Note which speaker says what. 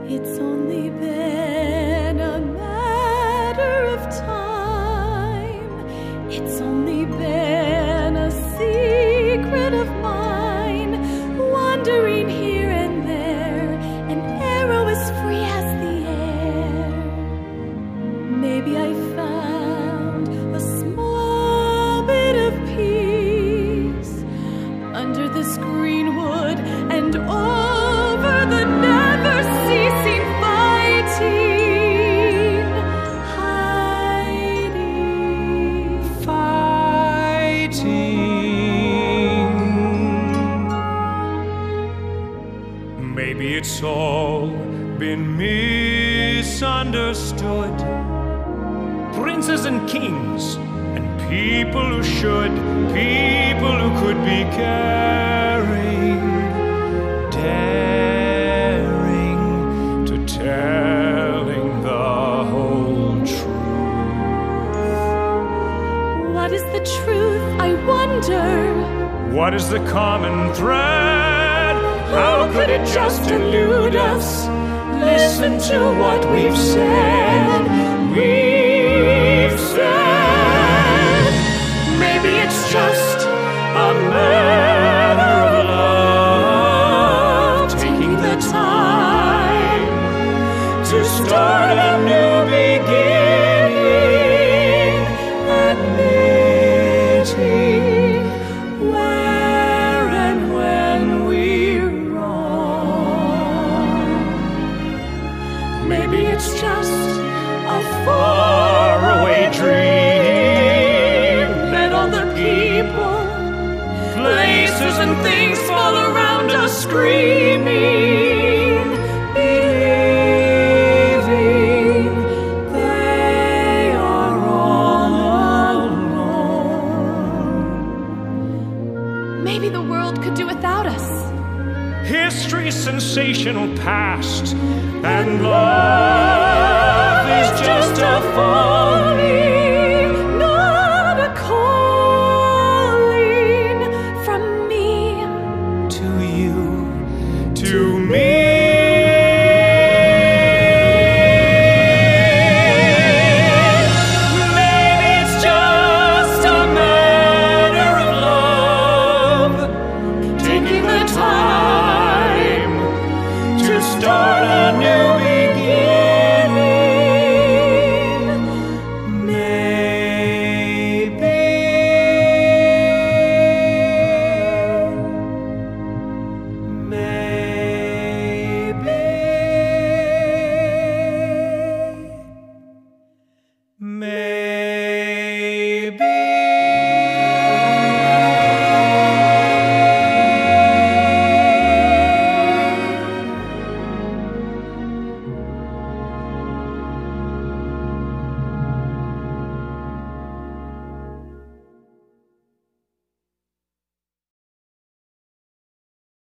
Speaker 1: It's only been a matter of time. It's only been a secret of mine, wandering here and there, an arrow as free as the air. Maybe I found a small bit of peace under this green wood and over the never-ceasing fighting, hiding.
Speaker 2: Maybe it's all been misunderstood. Princes and kings and people who should, people who could be caring, daring to telling the whole truth.
Speaker 1: What is the truth, I wonder?
Speaker 2: What is the common thread? How could it just elude us? Listen to what we've said. We've said. Maybe it's just a matter of love, taking the time to start a new beginning, admitting where and when we're wrong. Maybe it's just a faraway dream. Let all the people, places and things fall around us screaming, believing they are all alone.
Speaker 1: Maybe the world could do without us.
Speaker 2: History's sensational past, and love is just a falling